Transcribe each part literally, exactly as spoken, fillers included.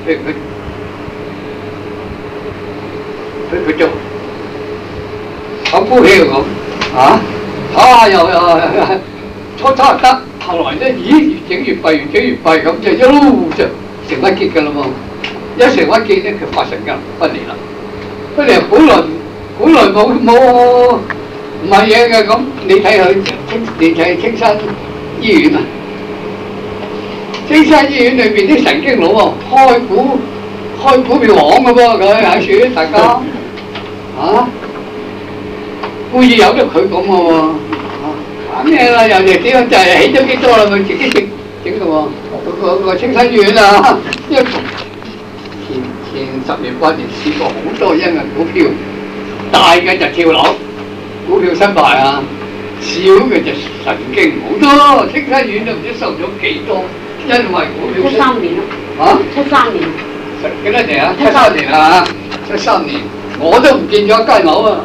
佢佢佢佢就好高興咁啊！啊又又初初得，後來咧，咦越整越弊，越整越弊咁就一路就成鬱結㗎啦嘛！一成鬱結咧，佢發生㗎分裂啦。分裂本來本來冇冇唔係嘢嘅咁，你睇佢青你睇青山醫院啊！青山醫院裏邊啲神經佬喎，開股開股票行嘅噃，佢喺處大家啊，故意有得佢咁嘅喎，玩咩啦？人哋點樣就係起咗幾多啦？咪自己整整嘅喎，嗰個個青山醫院啊，因為前前十年八年試過好多因嘅股票，大嘅就跳樓，股票失敗啊，小嘅就神經好多，青山醫院都唔知受咗幾多。因為股票七三年咯， 啊， 七三年， 幾多年啊？七三年啊，七三年，我都唔見咗一間樓啊！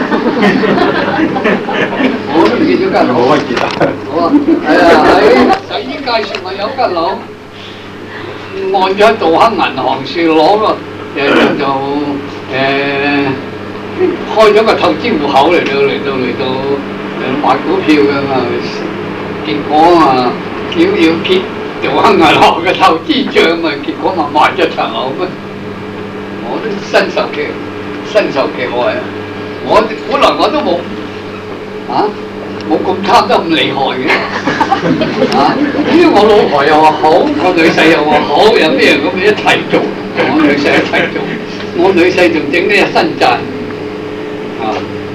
我都唔見咗間樓。好啊，見啊！好啊，係啊，喺洗衣街上咪有間樓，按咗道亨銀行處攞個誒就誒開咗個投資戶口嚟到嚟到嚟到誒買股票㗎嘛，結果啊要要結。做亨銀行嘅投資帳咪，結果咪賣咗層樓咩？我都身受其身受其害啊！我本來我都冇啊，冇咁貪得咁厲害嘅啊！因為我老婆又話好，我女婿又話好，有咩咁一齊做，我女婿一齊做，我女婿仲整呢一身債啊！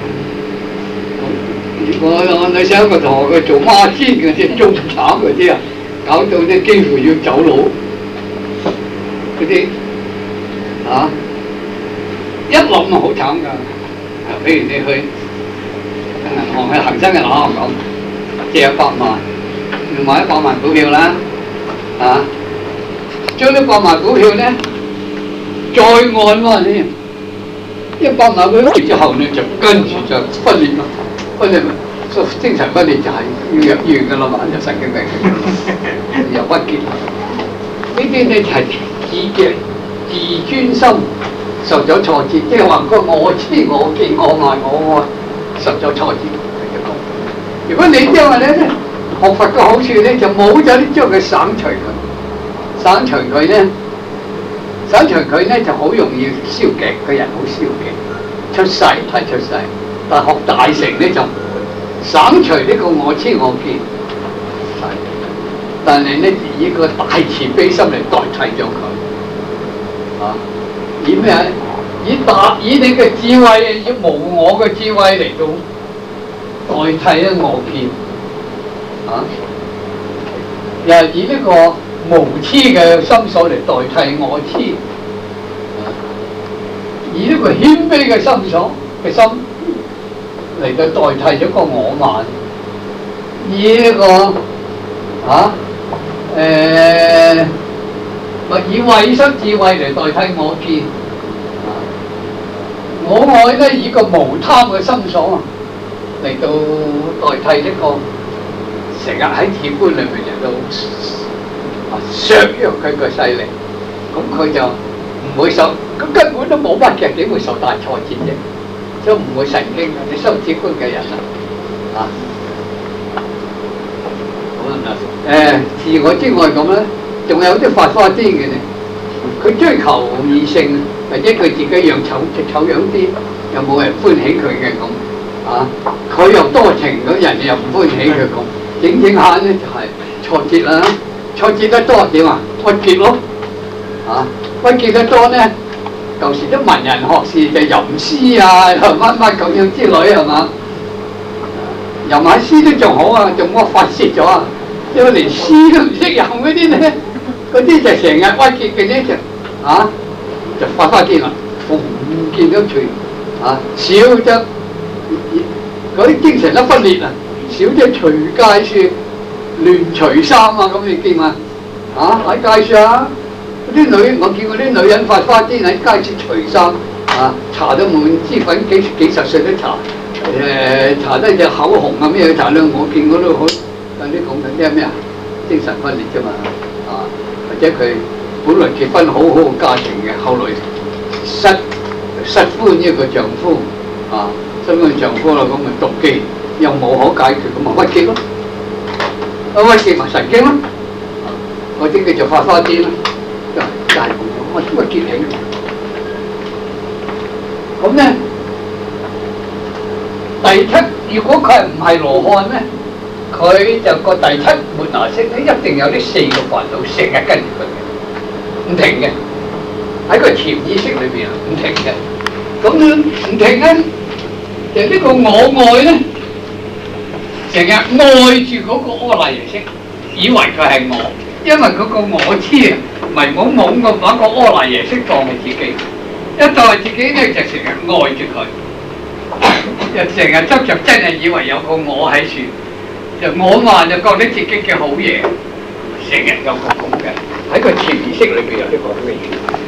我我女婿一個同學佢做孖堅嘅，即係中產嗰啲啊！搞到啲幾乎要走佬，嗰啲啊一諗啊好慘㗎。譬如你去銀行去恒生銀行咁借一百萬，買一百萬股票啦，啊，將呢百萬股票咧再按喎先，一百萬股票之後咧就跟住就分裂啦，分裂。精神分裂就係要入醫院㗎啦嘛，就神經病，又鬱結。呢啲咧係自嘅自尊心受咗挫折，即係話個我知我見我愛我愛受咗挫折。如果你將話咧學佛嘅好處咧，就冇咗呢將佢省除佢，省除佢咧，省除佢咧就好容易消極，個人好消極，出世係出世，但係學大成咧就。省除呢個我知我見，但係咧以個大慈悲心嚟代替咗佢，啊！以咩？以大以你嘅智慧，以無我嘅智慧嚟到代替咧我見，啊！又係以呢個無痴嘅心所嚟代替我痴，啊！以呢個謙卑嘅心所嘅心。嚟到代替咗個我慢，以呢、這個啊誒，或、呃、以慧心智慧嚟代替我見，啊、我愛咧以個無貪嘅心所嚟到代替呢、這個成日喺鐵觀裏面嚟到啊削弱佢個勢力，咁佢就唔會受，咁根本都冇乜嘅，點會受大挫折啫？都唔會神經嘅，你心智觀嘅人啊，啊，好啦，誒，自我之外咁咧，仲有啲發花癲嘅咧，佢追求異性，或者佢自己樣醜醜樣啲，又冇人歡喜佢嘅咁，啊，佢又多情，咁人哋又唔歡喜佢咁，整整下咧就係挫折啦，挫折得多點啊？鬱結咯，啊，鬱結得多咧。舊時啲文人學士就吟詩啊，乜乜咁樣之類係嘛？吟下詩都仲好啊，仲冇發泄咗啊！因為連詩都唔識吟嗰啲咧，嗰啲就成日鬱結嘅啫，就啊就發花癲啦，逢見到除啊少咗嗰啲精神一分裂啊，少咗隨街説亂除衫啊，咁你見嘛？啊喺街上。啲女，我見過啲女人發花癲喺街處除衫，啊，搽到滿脂粉，幾幾十歲都搽，誒、呃，搽得隻口紅啊咩搽到，我見過都好，有啲講緊啲咩啊，精神分裂啫嘛，啊，或者佢本來結婚好好嘅家庭嘅，後來失失歡一個丈夫啊，失歡丈夫啦，咁咪妒忌，又無可解決，咁咪鬱結咯，啊鬱結咪神經咯，嗰啲叫做發花癲啦，就就係咁樣，我鬱結起。咁咧第七，如果佢唔係羅漢咧，佢就個第七門牙識咧，一定有呢四個煩惱成日跟住佢嘅，唔停嘅，喺個潛意識裏邊啊，唔停嘅。咁樣唔停咧，就呢個我愛咧，成日愛住嗰個阿賴耶識，以為佢係我，因為嗰個我痴啊，迷懵懵咁把個阿賴耶識當係自己。一當係自己咧，就成日愛住佢，又成日執着，真係以為有個我喺處，就我慢就覺得自己嘅好嘢，成日有個咁嘅喺個潛意識裏邊有呢個咁嘅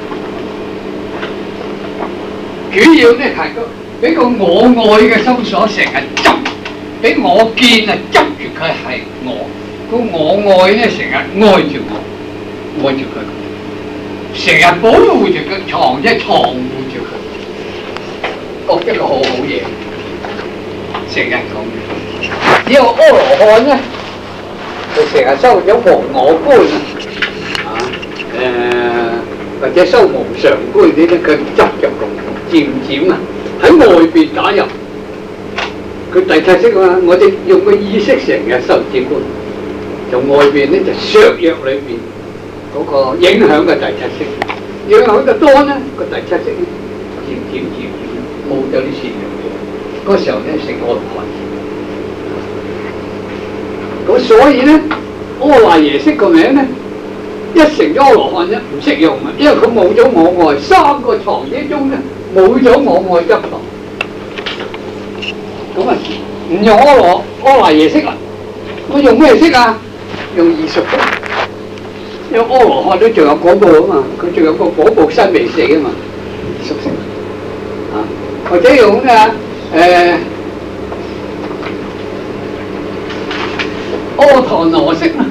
嘢。主要咧係個俾個我愛嘅心所成日執，俾我見啊執住佢係我，個我愛咧成日愛住我，愛住佢。成日保護住佢床，即係床護住佢，覺得個好好嘢，成日講。只有阿羅漢咧，佢成日收咗無我觀啊，誒、呃、或者收無常觀啲咧，佢唔執着咁，漸漸啊喺外邊打入。佢第七識啊，我哋用個意識成日受止觀，從外邊咧就削弱裏邊。嗰個影響嘅第七識，影響得多咧，個第七識漸漸漸漸冇咗啲善良嘢，嗰時候咧成阿羅漢。咁所以咧，阿賴耶識個名咧，一成咗阿羅漢咧唔識用啊，因為佢冇咗我愛，三個床之中咧冇咗我愛執落，咁啊唔用阿羅阿賴耶識啊，我用咩識啊？用異熟識。因為阿羅漢都仲有嗰部啊嘛，佢仲有個嗰部身未死啊嘛，熟悉啊，或者用咩啊？誒，阿陀羅識啊，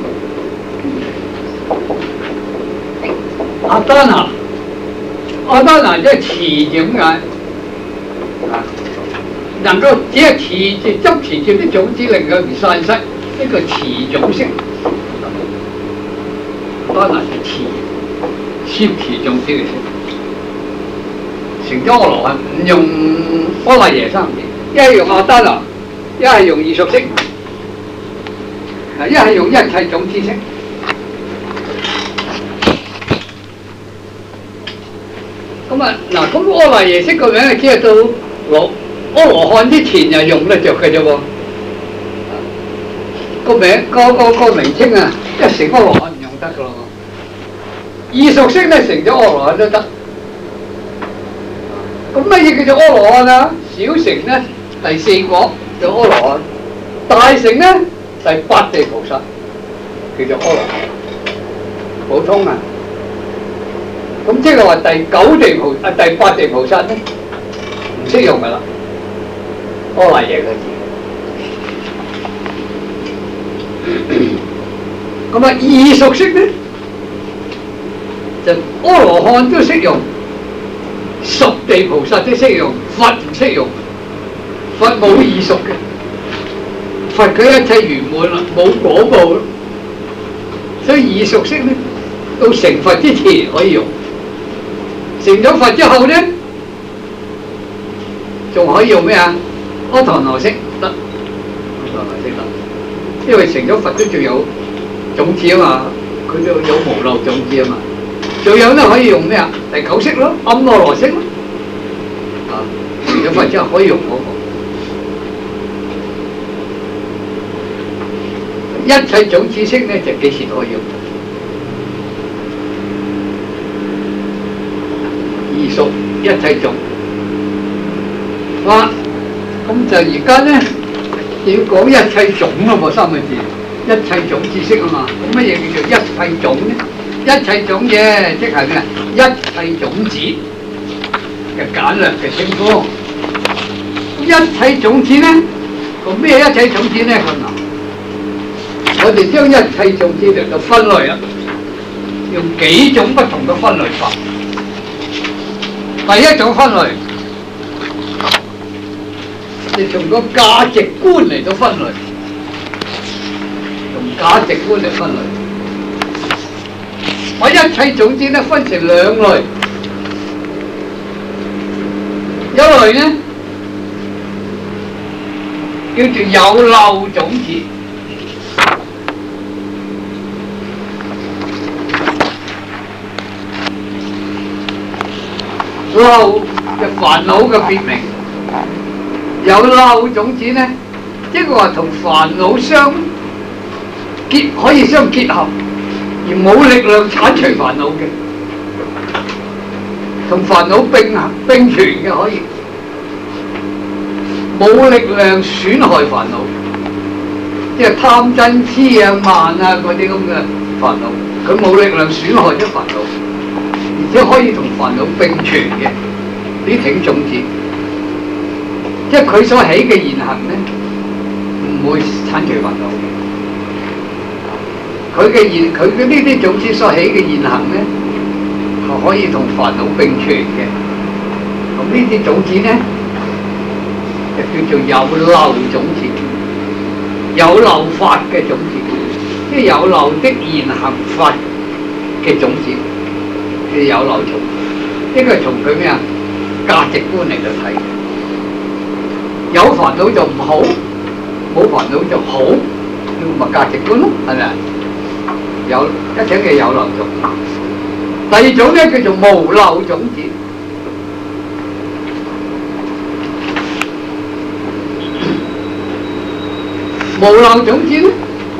阿丹拿，阿丹拿即係持點解？啊，能夠只係持住執持住啲種子令佢唔散失，呢個持種識。阿難係持，攝持種子嘅識，成咗阿羅漢唔用阿賴耶三嘢，一係用阿丹拿，一係用異熟識，一係用一切種子識。咁啊嗱，咁阿賴耶識個名係只係到羅阿羅漢之前就用得着嘅啫喎，個名個個個名稱啊，一成阿羅漢唔用得噶咯。異熟識咧成咗阿羅漢都得，咁乜嘢叫做阿羅漢啊？小乘咧第四果叫阿羅漢，大乘咧第八地菩薩叫做阿羅漢，普通啊。咁即係話第九地菩啊第八地菩薩咧唔識用噶啦，阿賴耶個字。咁啊異熟識咧？就阿羅漢都識用，十地菩薩都識用，佛唔識用，佛冇異熟嘅，佛佢一切圓滿啦，冇果報咯，所以異熟識咧，到成佛之前可以用，成咗佛之後咧，仲可以用咩啊？阿陀羅識得，阿陀羅識得，因為成咗佛都仲有種子啊嘛，佢都有無漏種子啊嘛。仲有咧可以用咩啊？第九識咯，阿羅羅識咯，啊，成咗佛之後可以用嗰個，一切種子識咧就幾時都可以用。異熟一切種，哇！咁就而家咧要講一切種咯喎，三個字，一切種子識啊嘛。咁乜嘢叫做一切種咧？一切種嘢，即係咩？一切種子嘅簡略嘅稱呼。一切種子咧，個咩一切種子咧？咁嗱，我哋將一切種子嚟到分類啦， 用幾種不同嘅分類法。第一種分類，你從個價值觀嚟到分類，從價值觀嚟分類。我一切種子咧分成兩類，一類咧叫做有漏種子。漏就煩惱嘅別名，有漏種子咧，即係話同煩惱相結，可以相結合，而冇力量剷除煩惱嘅，同煩惱並並存嘅可以，冇力量損害煩惱，即係貪嗔痴啊慢啊嗰啲咁嘅煩惱，佢冇力量損害咗煩惱。而且可以同煩惱並存嘅呢種種子，即係佢所起嘅言行咧，唔會剷除煩惱。佢嘅言，佢嘅呢啲種子所起嘅言行咧，係可以同煩惱並存嘅。咁呢啲種子咧，就叫做有漏種子，有漏法嘅種子，即係有漏的言行法嘅種子。有漏種，呢個係從佢咩啊價值觀嚟到睇，有煩惱就唔好，冇煩惱就好，呢個咪價值觀咯，係咪啊？有一種嘅有漏種，第二種咧叫做無漏種子。無漏種子咧，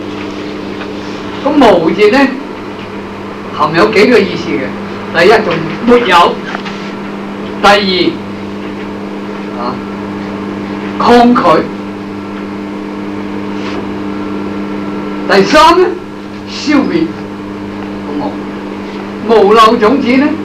咁無字咧含有幾個意思嘅。第一仲沒有，第二啊抗拒，第三咧消滅。無無漏種子咧，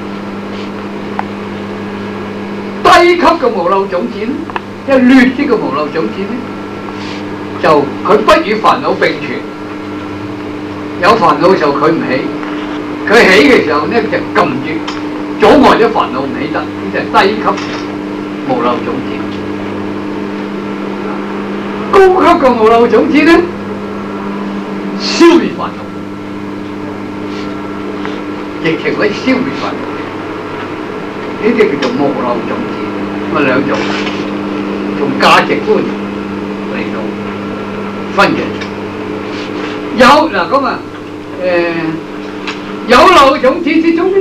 低級嘅無漏種子咧，即係劣啲嘅無漏種子咧，就佢不與煩惱並存，有煩惱嘅時候佢唔起。佢起嘅時候咧就撳住，阻礙咗煩惱唔起得，呢就係低級無漏種子。高級嘅無漏種子咧，消滅煩惱，直情可以消滅煩惱。呢啲叫做無漏種子。咁啊兩種，從價值觀嚟到分嘅。有嗱咁啊，誒。有漏種子之中咧，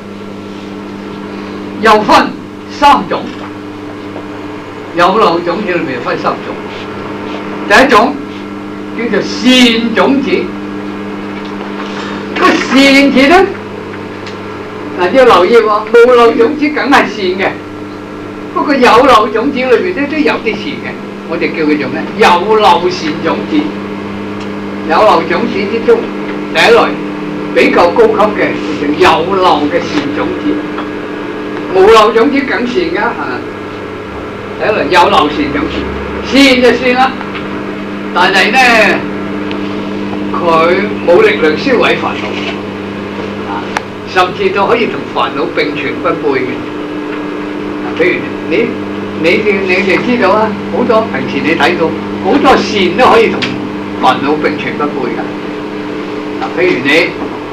又分三種。有漏種子裏面分三種。第一種叫做善種子，個善字咧，嗱要留意喎，無漏種子梗係善嘅，不過有漏種子裏面咧都有啲善嘅，我哋叫佢做咩？有漏善種子。有漏種子之中，第一類。比較高級嘅叫有漏嘅善種子，無漏種子更善㗎，係咪？第一類有漏善種子，善就算啦，但係咧佢冇力量銷毀煩惱，啊，甚至都可以同煩惱並存不悖嘅。啊，譬如你你哋你哋知道啊，好多平時你睇到好多善都可以同煩惱並存不悖㗎。啊，譬如你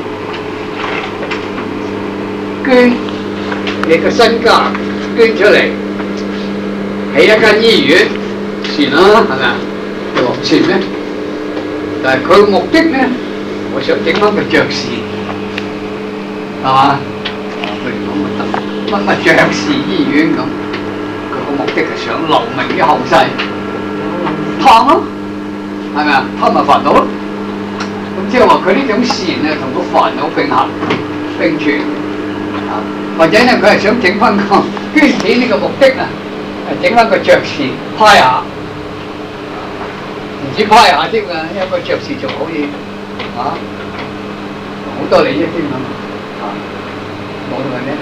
捐你個身家捐出嚟起一間醫院，善啦，係咪啊？又話善咩？但係佢嘅目的咧，我想整翻個爵士，係嘛？譬如講乜乜乜爵士醫院咁，佢個目的係想留名於後世，貪咯，係咪啊？貪咪煩惱咯。咁即係話佢呢種善咧，同個煩惱並行並存。啊，或者咧佢係想整翻個捐錢呢個目的啊，係整翻個爵士派下，唔止派下添啊，一個爵士仲可以啊，好多利益添啊，啊，冇係咩？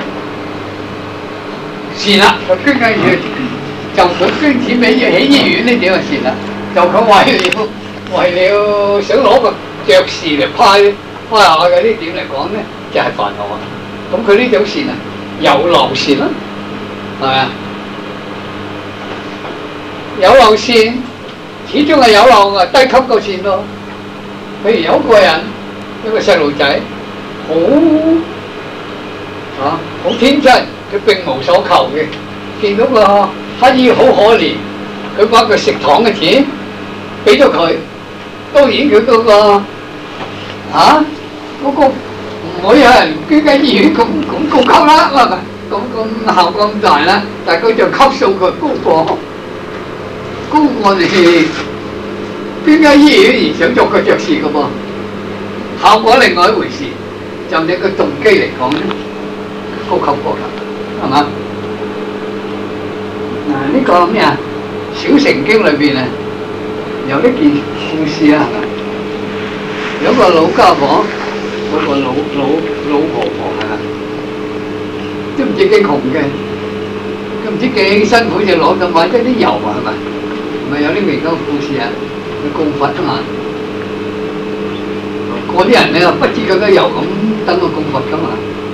善啦，就捐緊嘢，就佢捐錢俾起醫院呢點係善啦，就佢為了為了想攞個爵士嚟派開下嘅呢點嚟講咧，就係煩惱啊。咁佢呢種善啊，有漏善啦，係咪啊？有漏善始終係有漏嘅，低級個善咯。譬如有個人一個細路仔，好啊好天真，佢並無所求嘅，見到個乞兒好可憐，佢把佢食糖嘅錢俾咗佢，當然佢嗰個啊嗰個唔會有人捐間醫院咁咁高級啦，咁咁效咁大啦，但係佢就級數佢高過高過你捐間醫院而想做佢着事嘅噃，效果另外一回事，就你個動機嚟講咧，高級過㗎，係嘛？嗱呢個咩啊？小乘經裏邊啊，有呢件故事啊，係咪？有個老家婆，嗰個老老老婆婆係咪？都唔知幾窮嘅，都唔知幾辛苦就攞到買咗啲油啊，係咪？咪有啲咁嘅故事啊，去供佛啊嘛。嗰啲人咧不知佢嘅油咁等佢供佛噶嘛。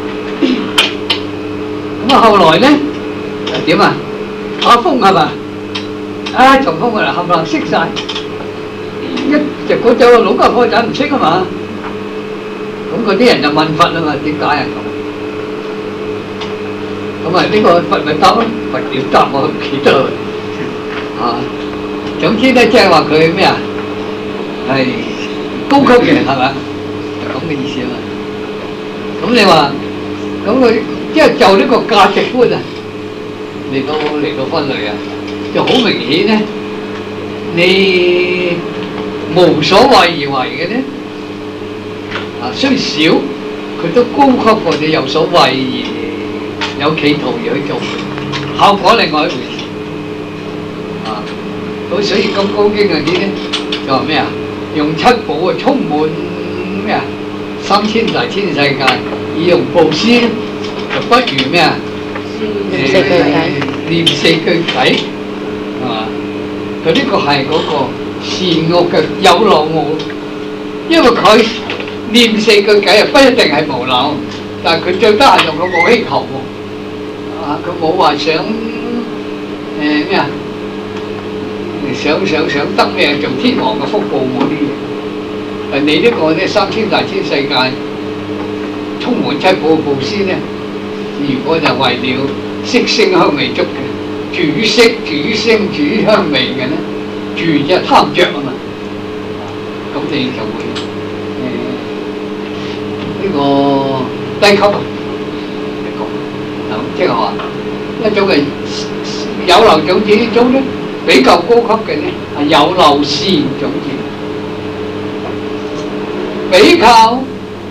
咁啊後來咧又點啊？打風係嘛？啊從風啊冚唪唥熄曬，一隻嗰隻老家婆仔唔識啊嘛。咁嗰啲人就問佛啊嘛，點解啊咁？咁啊呢個佛咪答咯，佛點答我唔記得啊。總之咧，即係話佢咩啊？係高級嘅係咪？就咁嘅意思啊嘛。咁你話，咁佢即係就呢個價值觀啊，嚟到嚟到分類啊，就好明顯咧。你無所謂而為嘅咧，啊雖少，佢都高級過你有所謂而有企圖而去做，效果另外一回事。啊！咁所以《金剛經》嗰啲咧就話咩啊？用七寶啊，充滿咩啊？三千大千世界，以用布施咧，就不如咩啊？ 念四句偈， 念四句偈，係嘛？佢呢個係嗰個善惡嘅有漏無，因為佢念四句偈啊，不一定係無漏，但係佢最得閒用佢冇希求喎，啊！佢冇話想誒咩啊？想想想得咩做天王嘅福報嗰啲嘢，誒你呢個咧三千大千世界充滿七寶嘅布施咧，如果就為了色聲香味觸嘅主色主聲主香味嘅咧，住即係貪著啊嘛，咁你就會誒呢、這個低級啊嚟講，咁即係話一種係有漏種子呢種咧。比較高級嘅咧係有漏善種子，比較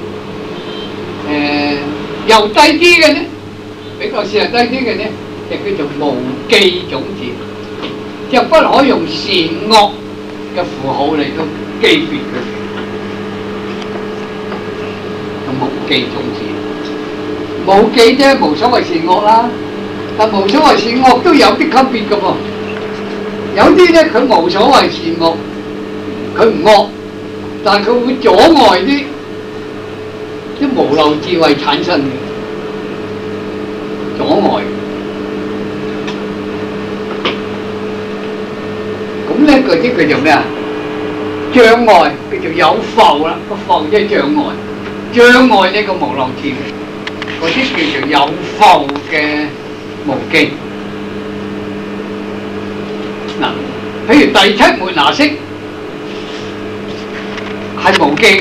誒又低啲嘅咧，比較善係低啲嘅咧，就叫做無記種子，就不可用善惡嘅符號嚟到記別佢，就無記種子，無記啫，無所謂善惡啦，但無所謂善惡都有啲級別嘅噃。有啲咧佢無所謂善惡，佢唔惡，但係佢會阻礙啲啲無漏智慧產生嘅阻礙。咁咧嗰啲叫做咩啊？障礙叫做有覆啦，個覆即係障礙，障礙呢個無漏智慧，嗰啲叫做有覆嘅無記。嗱，譬如第七門拿識係無記㗎，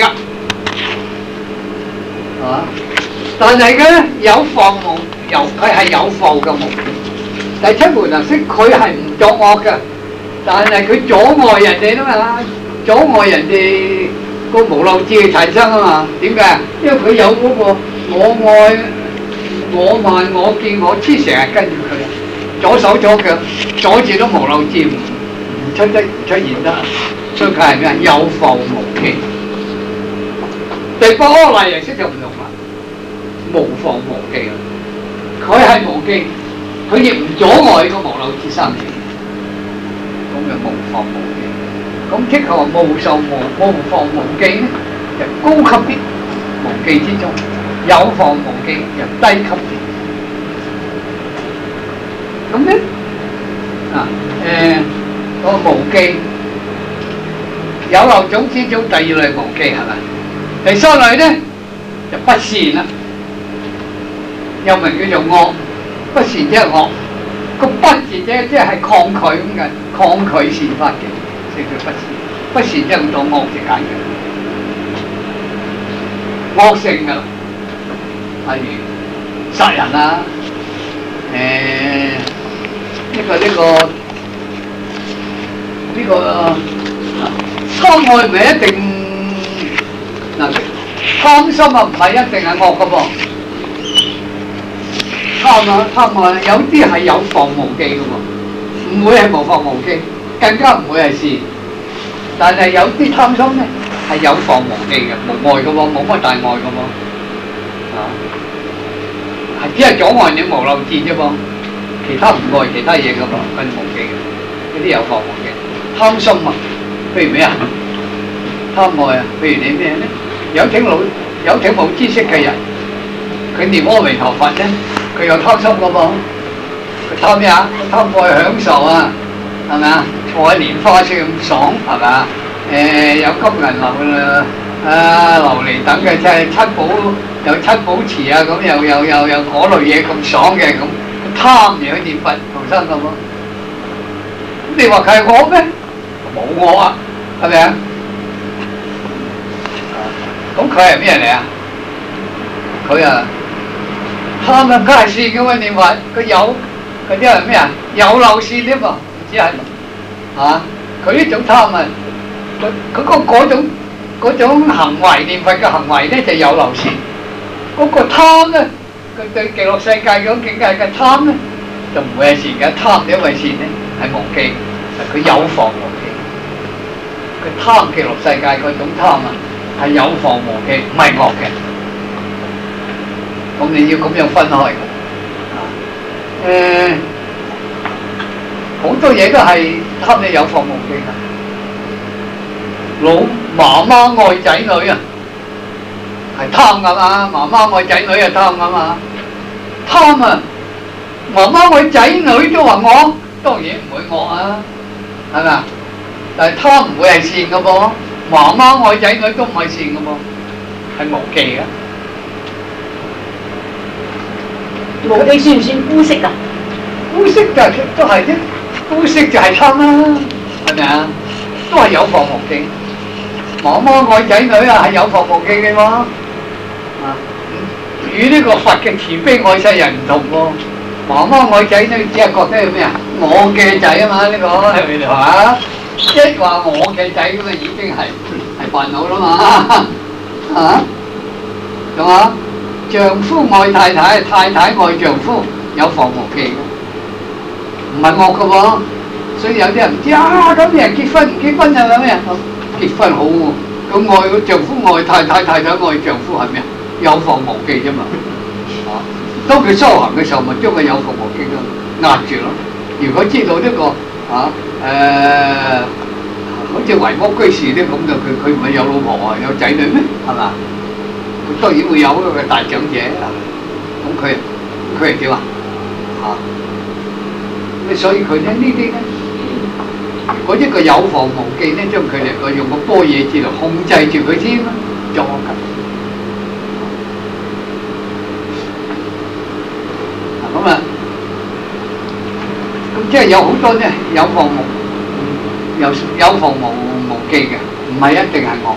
係嘛？但係咧有覆無，由佢係有覆嘅無記。第七門拿識佢係唔作惡嘅，但係佢阻礙人哋啊嘛，阻礙人哋個無漏智嘅產生啊嘛。點解？因為佢有嗰個我愛、我慢、我見、我知，成日跟住佢。左手左腳阻住都無漏智，唔出得出現得，所以佢係咩啊？有覆無記。第八阿賴耶識就唔同啦，無覆無記啦。佢係無記，佢亦唔阻礙個無漏智生起，咁就無覆無記。咁即係話無受無無覆無記咧，就高級啲。 忌之中，有防無忌又低級啲。咁咧啊誒個無忌有漏種之中第二類無忌係咪？第三類咧就不善啦，又名叫做惡。不善即係惡，個不字啫即係抗拒咁嘅，抗拒善法嘅，即叫不善。不善即係咁多惡字解嘅，惡性㗎，例如殺人啊，誒、呃、呢、這個呢、這個呢、這個貪愛唔係一定嗱，貪心啊唔係一定係惡㗎噃。貪啊貪啊，有啲係有防無忌嘅喎，唔會係無防無忌，更加唔會係善。但係有啲貪心咧係有防無忌嘅，無礙嘅喎，冇乜大礙嘅喎，啊，係只係阻礙你無漏智啫噃，其他唔礙其他嘢嘅噃，係無忌嘅，呢啲有防無忌。貪心啊，譬如咩啊？貪愛啊，譬如你咩咧？有挺老有挺冇知識嘅人，佢念阿彌陀佛咧。佢有貪心噶噃，佢貪咩啊？貪愛享受啊，係咪啊？坐喺蓮花處咁爽，係咪啊？誒、呃、有金銀琉啊琉璃等嘅，即係七寶有七寶池啊，咁又又又又嗰類嘢咁爽嘅咁，貪而去念佛求生咁咯。咁你話佢係惡咩？冇惡啊，係咪啊？咁佢係咩嚟啊？佢啊〜貪啊，梗係善嘅喎，念佛佢有，佢啲係咩啊？有漏善添噃，唔知係嚇。佢呢種貪啊，佢佢嗰嗰種嗰種行為念佛嘅行為咧就有漏善。嗰個貪咧，佢對極樂世界嗰種境界嘅貪咧，就唔會係善嘅。貪點為善咧？係無記，佢有防無記。佢貪極樂世界嗰種貪啊，係有防無記，唔係惡嘅。咁你要咁樣分開嘅，啊，誒，好多嘢都係貪你有防無記嘅。老媽媽愛仔女啊，係貪㗎嘛，媽媽愛仔女係貪㗎嘛，貪啊，媽媽愛仔女都話惡，當然唔會惡啊，係咪啊？但係貪唔會係善嘅噃，媽媽愛仔女都唔係善嘅噃，係無記嘅。 無記算唔算姑息啊？ 姑息就係都係啫，姑息就係貪啦，係咪啊？都係有防無記。媽媽愛仔女啊，係有防無記嘅喎。啊，與呢個佛嘅慈悲愛世人唔同喎。媽媽愛仔女只係覺得係咩啊？我嘅仔啊嘛，呢、這個係咪啊？一話我嘅仔咁啊，已經係係煩惱啦嘛。啊，係嘛？丈夫愛太太，太太愛丈夫，有防無忌嘅，唔係惡嘅喎。所以有啲人唔知啊，咁啲人結婚唔結婚係咩啊？結婚好喎，咁愛丈夫愛太太，太太愛丈夫係咩啊？有防無忌啫嘛。啊，當佢修行嘅時候，咪將佢有防無忌嘅壓住咯。如果知道呢、這個啊誒、呃，好似維屋居士啲咁嘅，佢佢唔係有老婆啊，有仔女咩？係嘛？佢當然會有一個大長者，咁佢佢係點啊？啊，咁所以佢咧呢啲咧，如果一個有防無忌咧，將佢哋個用個般若智嚟控制住佢先啦，作緊。咁啊，咁即係有好多咧有防無有有防無無忌嘅，唔係一定係惡。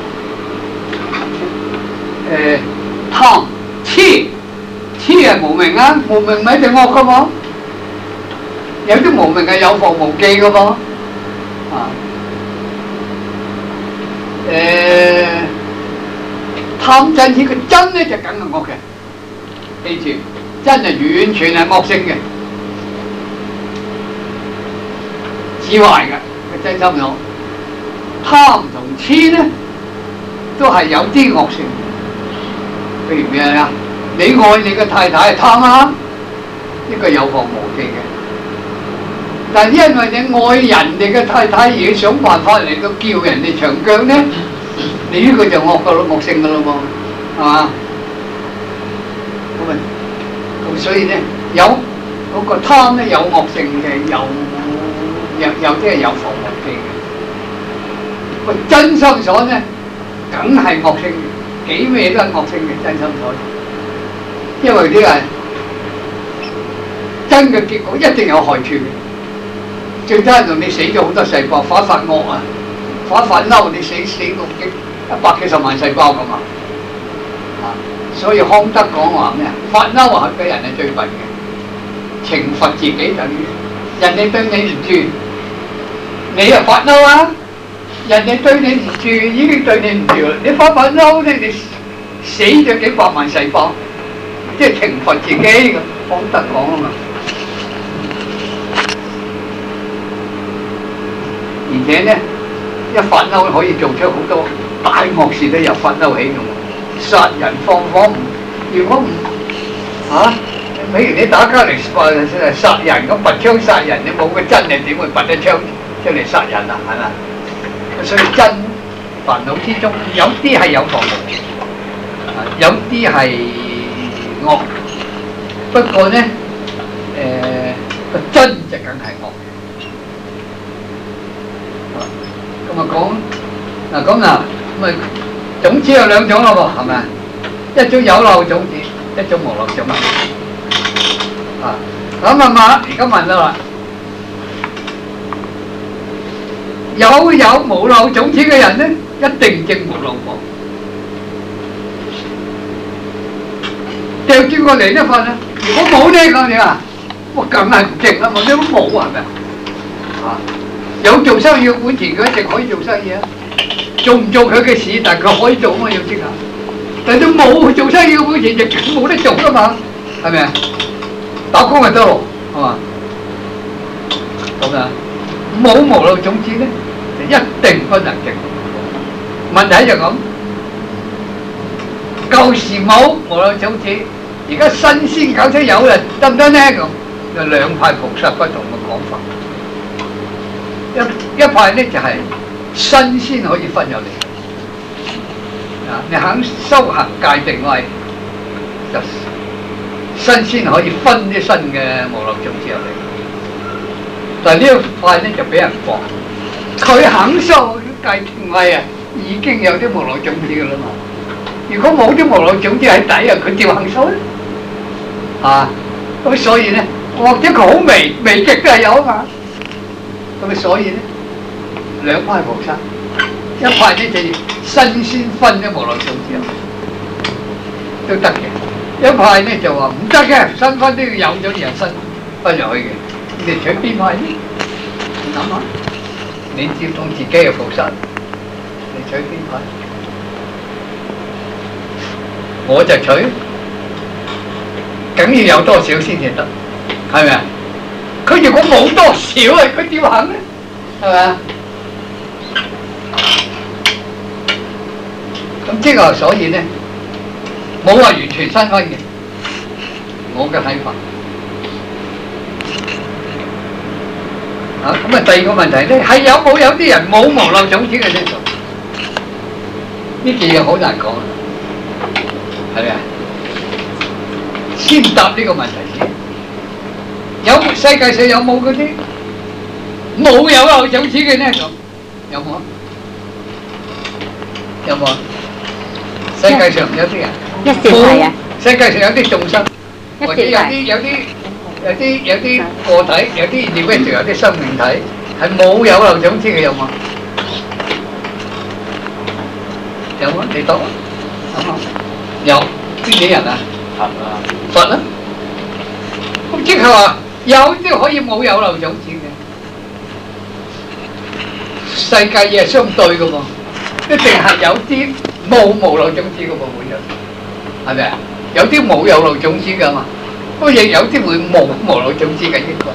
誒、呃、貪痴痴係無明啊，無明咪一定惡噶噃，有啲無明係有防無忌噶噃，啊誒貪嗔痴，個真咧就梗係惡嘅，記住真係完全係惡性嘅，至壞嘅個真心有貪同痴咧都係有啲惡性。譬如咩啊？你愛你嘅太太係貪啦，呢個有防無忌嘅。但係因為你愛人哋嘅太太而想辦法嚟到叫人哋長腳咧，你呢個就惡噶咯，惡性噶咯噃，係嘛？ 所以咧有嗰、那個貪咧有惡性嘅，有有有啲係有防護機嘅。個真心所咧，梗係惡性嘅，幾咩都係惡性嘅真心所。因為啲係真嘅結果一定有害處嘅。最差就你死咗好多細胞，發發惡啊，發發嬲，你死死到幾一百幾十萬細胞咁啊！啊，所以康德講話咩啊？發嬲係俾人係最笨嘅，懲罰自己等於人哋對你唔住，你又發嬲啊！人哋對你唔住，已經對你唔住啦，你發發嬲咧，你死咗幾百萬細胞，即係懲罰自己嘅。康德講啊嘛。而且咧，一發嬲可以做出好多大惡事都由發嬲起嘅喎，殺人放火，如果唔嚇，譬如你打交嚟誒殺人咁拔槍殺人，你冇個真你點會拔一槍出嚟殺人啊？係咪？所以真煩惱之中有啲係有防護，有啲係惡，不過咧誒個真就梗係惡。咁啊講嗱咁嗱，咁啊種子有兩種咯喎，係咪啊？一種有漏種子，一種無漏種子。啊，咁問下，而家問到啦，有有無漏種子嘅人咧，一定證無漏果。掉轉過嚟一份啊，如果冇呢個點啊？我梗係唔證啦，我都冇係咪啊？有做生意嘅本錢，佢一直可以做生意啊！做唔做佢嘅事，但係佢可以做啊嘛，要知下。但係都冇做生意嘅本錢，亦冇得做噶嘛，係咪啊？打工咪得咯，係嘛？咁啊，冇無漏種子咧，就一定不能證。問題就咁，舊時冇無漏種子，而家新鮮搞出有啦，得唔得呢？咁有兩派菩薩不同嘅講法。一一派咧就係、是、新鮮可以分入嚟，啊！你肯修行界定位，就新鮮可以分啲新嘅無漏種子入嚟。但係呢一派咧就俾人放，佢肯修界定位啊，已經有啲無漏種子噶啦嘛。如果冇啲無漏種子喺底啊，佢點肯修咧？啊！咁所以咧，或者佢好微微極都係有啊嘛。咁所以咧，兩派菩薩，一派咧就新鮮分啲無漏種子都得嘅，一派咧就話唔得嘅，新分都要有咗然後新分入去嘅。你取邊派咧？你諗下，你接通自己嘅菩薩，你取邊派？我就取，梗要有多少先至得，係咪啊？佢如果冇多少啊，佢點行咧？係咪啊？咁即係所以咧，冇話完全新分嘅，我嘅睇法。啊，咁啊第二個問題咧，係有冇有啲人冇無漏種子嘅呢？呢幾樣好難講，係咪啊？先答呢個問題先。有世界上有冇嗰啲冇有漏種子嘅呢？咁有冇啊？有冇啊？世界上有啲人一時係啊！ 世界上有啲眾生，或者有啲有啲有啲有啲個體，有啲 individual，有啲生命體係冇有漏種子嘅，有冇？有冇？你講啊？有邊啲人啊？佛啊！佛啊！咁即係話。有啲可以冇有漏種子嘅，世界嘢係相對嘅喎，一定係有啲冇無漏種子嘅喎，會有，係咪啊？有啲冇有漏種子嘅嘛，不過亦有啲會冇無漏種子嘅應該。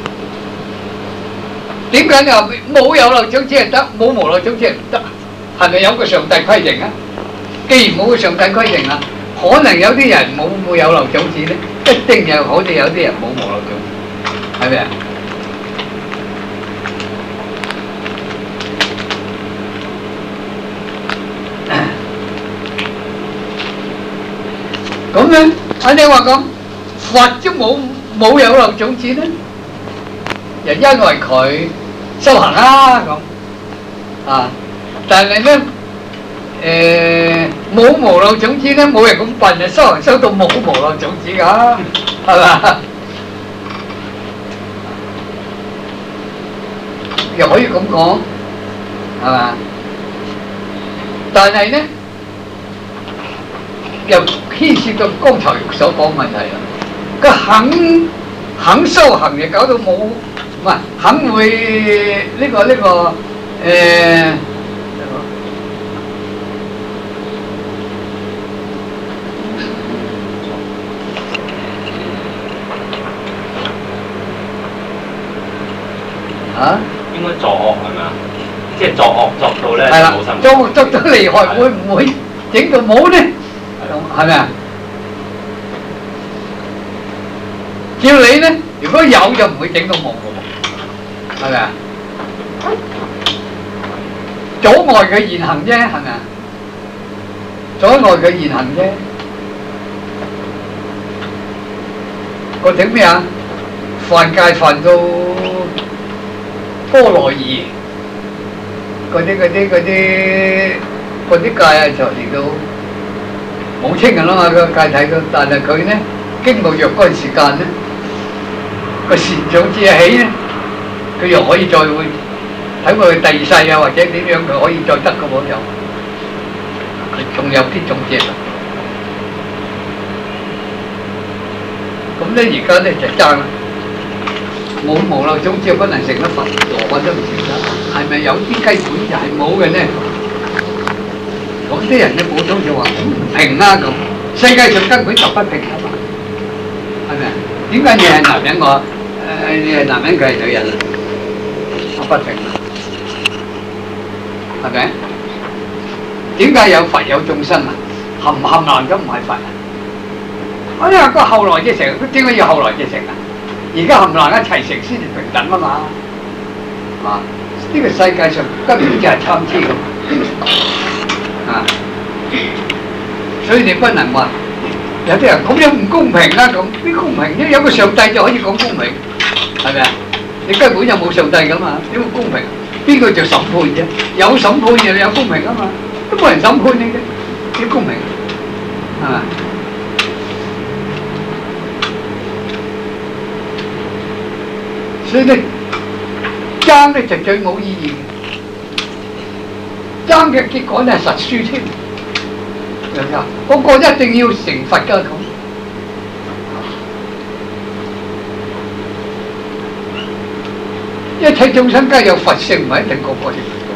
點解你話冇有漏種子係得，冇無漏種子係唔得？係咪有個上帝規定啊？既然冇個上帝規定啦，可能有啲人冇冇有漏種子咧，一定有好似有啲人冇無漏種子。係咪啊？咁咧，啊你話咁佛都冇冇有漏種子咧？又因為佢修行啦咁啊，但係咧誒冇無漏種子咧，冇人咁笨啊，修行修到冇無漏種子㗎，係嘛？又可以咁講，係嘛？但係咧，又牽涉到剛才所講問題啦。佢肯肯修行，就搞到冇，唔係肯會呢個呢個誒啊？ 應該作惡係咪啊？即係作惡作到咧係啦， 冇心。 作惡作到厲害，會唔會整到冇呢？係咪啊？照你呢，如果有就唔會整到冇嘅喎，係咪啊？阻礙佢現行啫，係咪啊？阻礙佢現行啫。個整咩啊？犯戒犯到波羅夷，嗰啲嗰啲嗰啲嗰啲戒啊，就嚟到冇清嘅啦嘛，個戒睇到，但係佢呢經過若干時間呢，個善種子一起呢，佢又可以再會睇佢第二世啊，或者點樣佢可以再得嘅喎，又佢仲有啲種子。咁咧而家咧就爭啦，冇無漏種子不能成得佛，我都唔成得，係咪有啲基本就係冇嘅呢？咁啲人咧普通就話唔平啊咁，世界上根本就不平啊嘛，係咪啊？點解你係男人我誒你係男人佢係女人啊？我不平啊，係咪？點解有佛有眾生啊？冚冚唥都唔係佛啊！我因為個後來嘅成，點解要後來嘅成啊？而家冚唪唥一齊成先至平等啊嘛，啊！呢個世界上根本就係參差咁啊，所以你不能話有啲人咁樣唔公平啦，咁邊公平啫？有個上帝就可以講公平，係咪啊？你根本就冇上帝噶嘛，點會公平？邊個做審判啫？有審判就有公平啊嘛，都冇人審判你嘅，點公平係嘛？所以咧爭咧就最冇意義嘅，爭嘅結果咧係實輸添，明唔明啊？嗰個一定要成佛㗎咁，一切眾生皆有佛性，唔係一定個個成佛。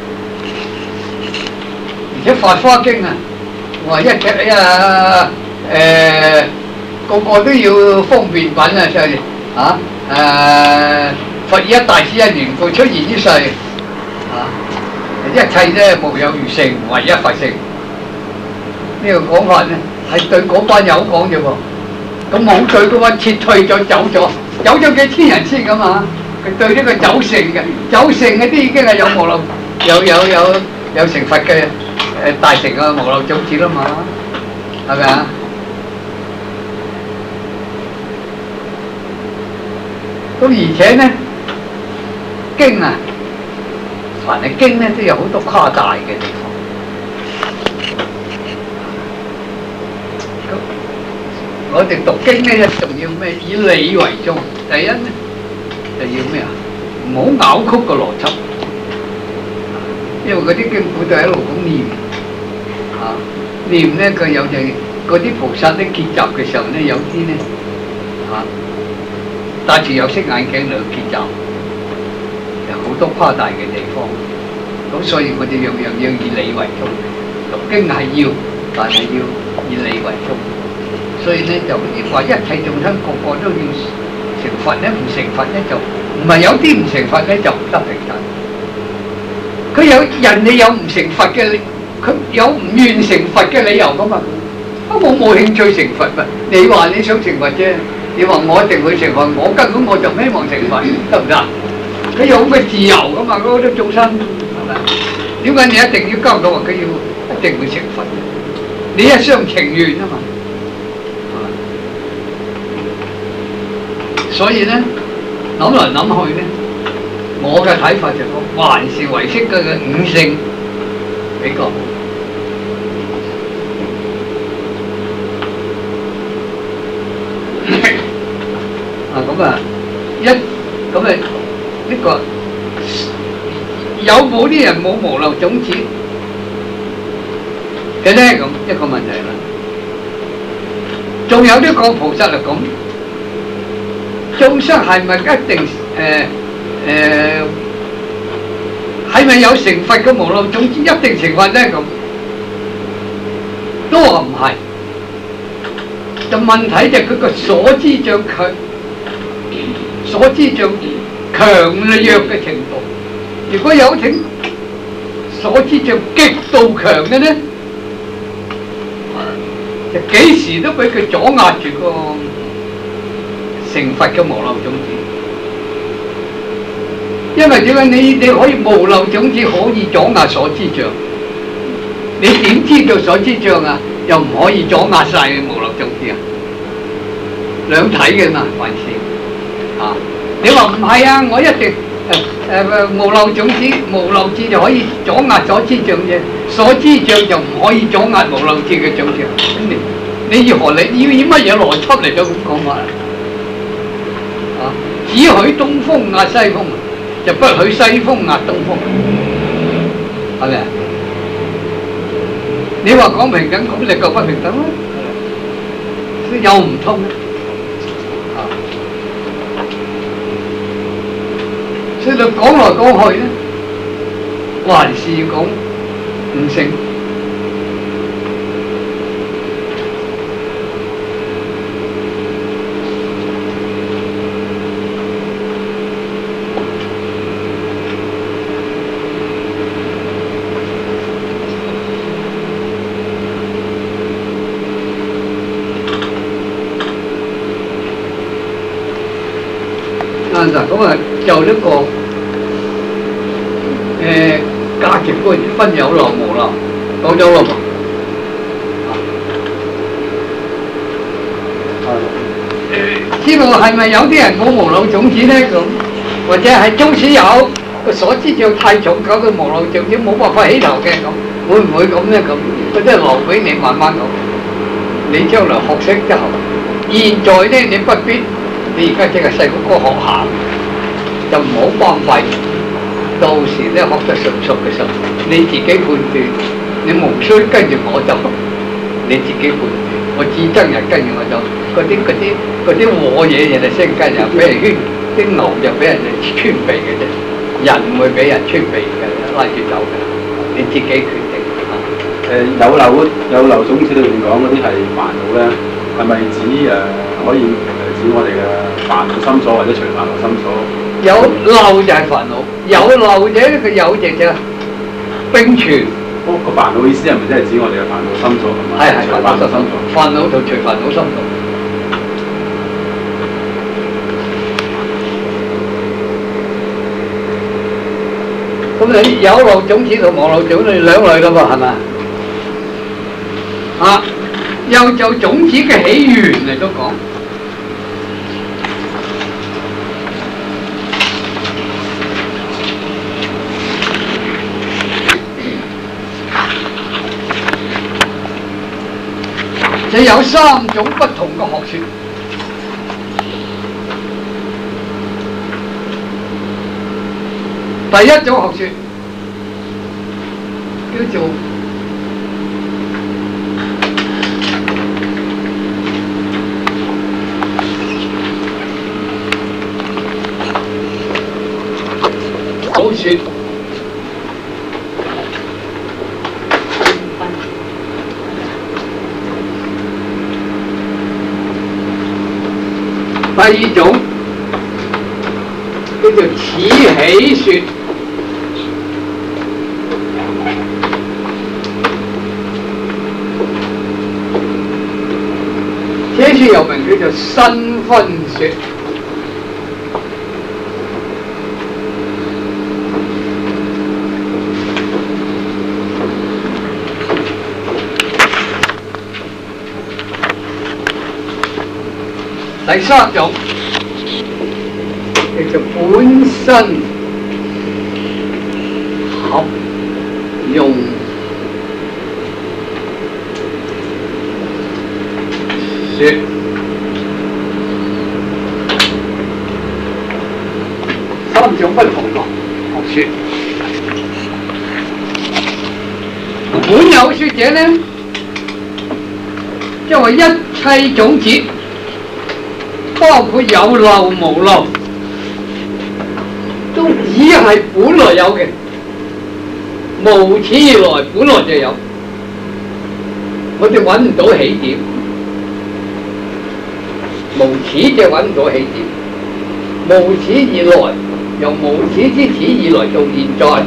而且《法華經》啊，話一隻啊誒個個都要方便品啊，就係啊。誒、呃，佛以一大之因緣故出現於世，啊，一切咧無有餘性，唯一佛性。呢、這個講法咧係對嗰班友講啫喎，咁冇對嗰班撤退咗走咗，走咗幾千人先㗎嘛。佢對呢個走成嘅，走成嗰啲已經係有無漏，有有有有成佛嘅誒大成嘅無漏種子啦嘛，係咪啊？咁而且呢，經啊，凡係經呢都有好多誇大嘅地方。咁我哋讀經呢，一仲要咩？以理為宗。第一呢，就要咩啊？唔好拗曲個邏輯，因為嗰啲經古就喺度咁念，啊念呢佢有陣嗰啲菩薩咧結集嘅時候呢，有啲呢。啊。戴住有色眼鏡嚟結集，有好多誇大嘅地方。咁所以我哋樣樣要以理為宗，讀經係要，但係要以理為宗。所以咧就話一切眾生個個都要成佛咧，唔成佛咧就唔係有啲唔成佛咧就唔得平等。佢有人哋有唔成佛嘅理，佢有唔願成佛嘅理由噶嘛？啊我冇興趣成佛嘛？你話你想成佛啫。你話我一定會成佛，我根本我就唔希望成佛，得唔得？佢有咁嘅自由噶嘛？嗰啲眾生係咪？點解你一定要交到話佢要一定會成佛？你一廂情願啊嘛，係咪？ 所以咧諗來諗去咧，我嘅睇法就講，還是唯識嘅嘅五性比較好。啊咁啊，一咁啊呢個有冇啲人冇無漏種子嘅咧？咁一個問題啦。仲有啲個菩薩嚟講，眾生係咪一定誒誒係咪有成佛嘅無漏種子一定成佛咧？咁都話唔係。就問題就佢個所知障強，所知障強弱嘅程度。如果有種所知障極度強嘅咧，就幾時都俾佢阻壓住個成佛嘅無漏種子。因為點解你你可以無漏種子可以阻壓所知障？你點知道所知障啊？又唔可以阻壓晒嘅無漏種子啊？兩體嘅嘛，還是啊？你話唔係啊？我一定誒誒無漏種子、無漏智就可以阻壓所知障嘅，所知障就唔可以阻壓無漏智嘅種子。咁你你要何你要以乜嘢邏輯嚟到咁講法啊？啊，只許東風壓西風，就不許西風壓東風，係咪啊？你話講平等，咁你夠不平等啦，又唔通啊！所以你講來講去咧，還是要講五性。嗱，咁啊，就呢個誒價值觀分有漏無漏，講咗咯噃。誒，知道係咪有啲人冇無漏種子咧？咁或者係縱使有個所知障太重，搞到無漏種子冇辦法起頭嘅咁，會唔會咁咧？咁嗰啲係留俾你慢慢講。你將來學識之後，現在咧你不必。你而家即係細個個學行，就唔好荒廢。到時咧學得純熟嘅時候，你自己判斷，你無需跟住我走，你自己判斷。我至憎人跟住我走，嗰啲嗰啲嗰啲和嘢人哋先跟人，俾人圈，啲牛就俾人哋穿鼻嘅啫，人唔會俾人穿鼻嘅，拉住走嘅。你自己決定啊。 誒、呃、有漏有漏種子裏邊講嗰啲係煩惱咧，係咪指誒、呃、可以？指我哋嘅煩惱心所或者隨煩惱心所， 有漏就係煩惱，有漏者佢有隻啫並存。 嗰個煩惱意思係咪真係指我哋嘅煩惱心所同埋隨煩惱心所？ 煩惱同隨煩惱心所。咁你有漏種子同無漏種子兩類噶噃，係咪？啊，又就種子嘅起源嚟都講。就有三種不同嘅學說。第一種學說叫做口說。第二種叫做此起說，此說又名叫做新分說。第三種叫做本身合用說。三種不同嘅學說。本有說者呢，即係話一切種子，包括有漏無漏，都只係本來有嘅，無始以來本來就有，我哋揾唔到起點，無始就揾唔到起點，無始以來由無始之始以來到現在，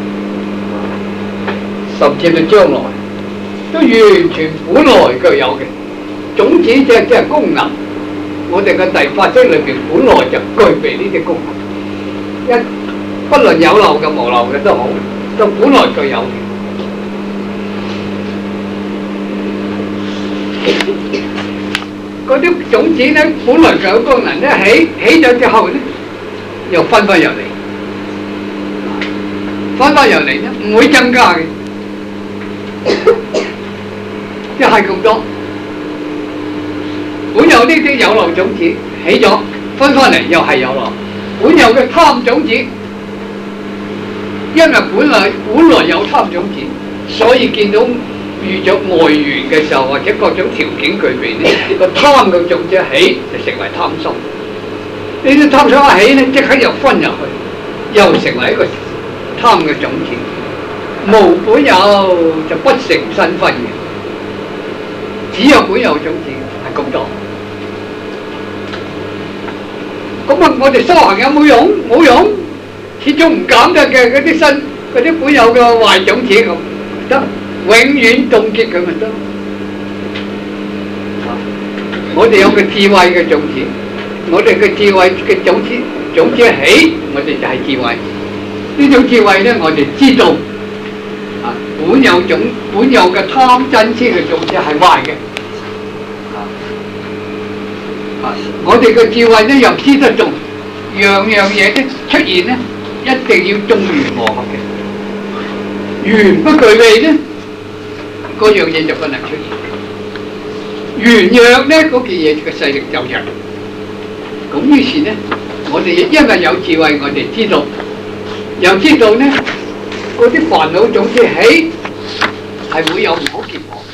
甚至到將來，都完全本來就有嘅種子，即係即係功能。我哋嘅第八識裏邊本來就具備呢啲功能，一不論有漏嘅無漏嘅都好，都本來就有嘅。嗰啲種子咧，本來就有功能咧，起起咗之後咧，又分翻入嚟，分翻入嚟咧，唔會增加嘅，即係咁多。本有呢啲有漏種子起咗，分翻嚟又係有漏。本有嘅貪種子，因為本來本來有貪種子，所以見到遇着外緣嘅時候，或者各種條件具備呢，個貪嘅種子起就成為貪心。呢啲貪心一起呢，即刻又分入去，又成為一個貪嘅種子。無本有就不成身分嘅，只有本有種子係咁多。咁啊，我哋修行有冇用？冇用，始終唔減得嘅嗰啲新嗰啲本有嘅壞種子咁得，永遠凍結佢咪得。我哋有個智慧嘅種子，我哋嘅智慧嘅種子種子起，我哋就係智慧。呢種智慧咧，我哋知道啊，本有種本有嘅貪嗔癡嘅種子係壞嘅。我哋嘅智慧咧又知得中，樣樣嘢都出現咧，一定要眾緣和合嘅。緣不具備咧，嗰樣嘢就不能出現；緣弱咧，嗰件嘢嘅勢力就弱。咁於是咧，我哋因為有智慧，我哋知道，又知道咧，嗰啲煩惱種子起係會有唔好結果。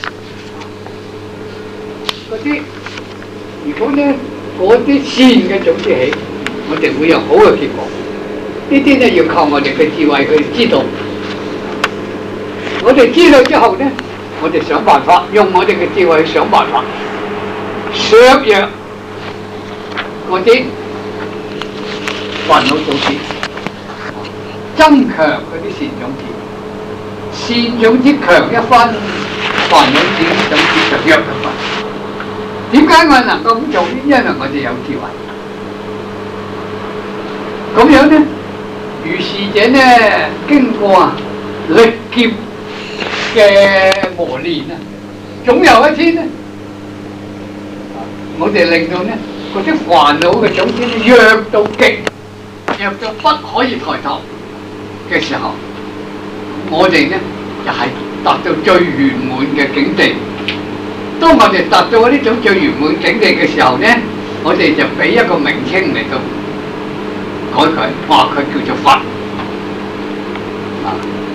嗰啲如果咧嗰啲善嘅種子起，我哋會有好嘅結果。呢啲咧要靠我哋嘅智慧去知道。我哋知道之後咧，我哋想辦法，用我哋嘅智慧去想辦法，削弱嗰啲煩惱種子，增強嗰啲善種子。善種子強一分，煩惱種子就弱一分。點解我能夠咁做呢？因為我哋有智慧。咁樣呢，如是者呢，經過歷劫嘅磨練啊，總有一天呢，我哋令到呢嗰啲煩惱嘅種子弱到極，弱到不可以抬頭嘅時候，我哋呢就係達到最圓滿嘅境地。當我哋達到呢種最圓滿境地嘅時候呢，我哋就俾一個名稱嚟到改佢，話佢叫做佛。啊，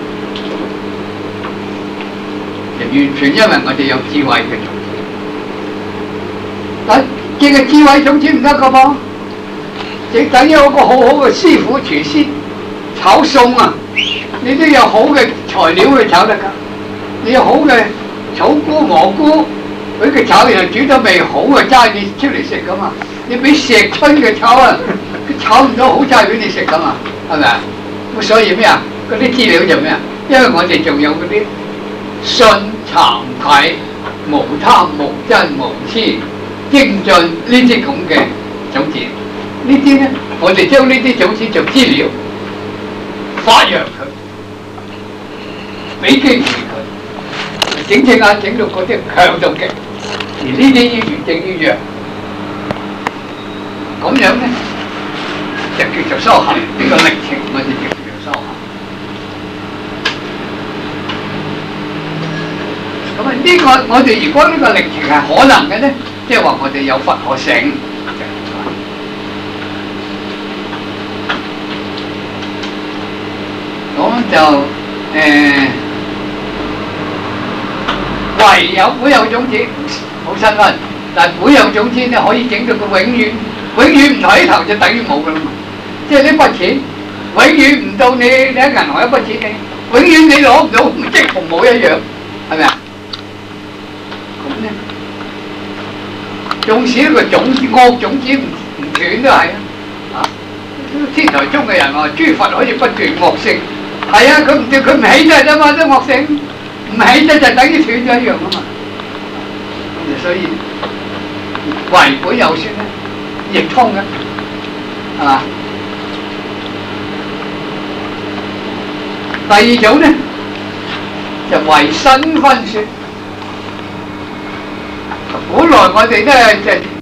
就完全因為我哋有智慧嘅種子。但淨係智慧種子唔得噶噃，亦等於有個好好嘅師傅廚師炒餸啊，你都有好嘅材料去炒得㗎。你有好嘅草菇、蘑菇。佢嘅炒又煮得未好啊，齋你出嚟食噶嘛？你俾石春嘅炒啊，佢炒唔到好齋俾你食噶嘛？係咪啊？咁所以咩啊？嗰啲資料就咩啊？因為我哋仲有嗰啲信、慚愧、無貪、無瞋、無痴、精進呢啲咁嘅種子，呢啲咧，我哋將呢啲種子做資料，發揚佢，俾機會佢，整整下整到嗰啲強到極。而呢啲要越整越弱，咁樣咧， 就叫做修行，呢個歷程我哋叫做修行。咁啊，呢個我哋如果呢個歷程係可能嘅咧，即係話我哋有佛可成。咁就誒，唯有會有種子好新溫，但係會有種子咧可以整到佢永遠，永遠唔抬頭就等於冇噶啦嘛。即係呢筆錢永遠唔到你你喺銀行一筆錢你，永遠你攞唔到，即係同冇一樣，係咪啊？咁咧，縱使呢個種子惡種子唔唔斷都係啊！啊，天台宗嘅人話諸佛可以不斷惡性。係啊，佢唔斷，佢唔起啫啫嘛，都惡性，唔起啫就等於斷咗一樣啊嘛。所以為本有說咧，亦通嘅，係嘛？第二種咧就為新分說。本來我哋咧就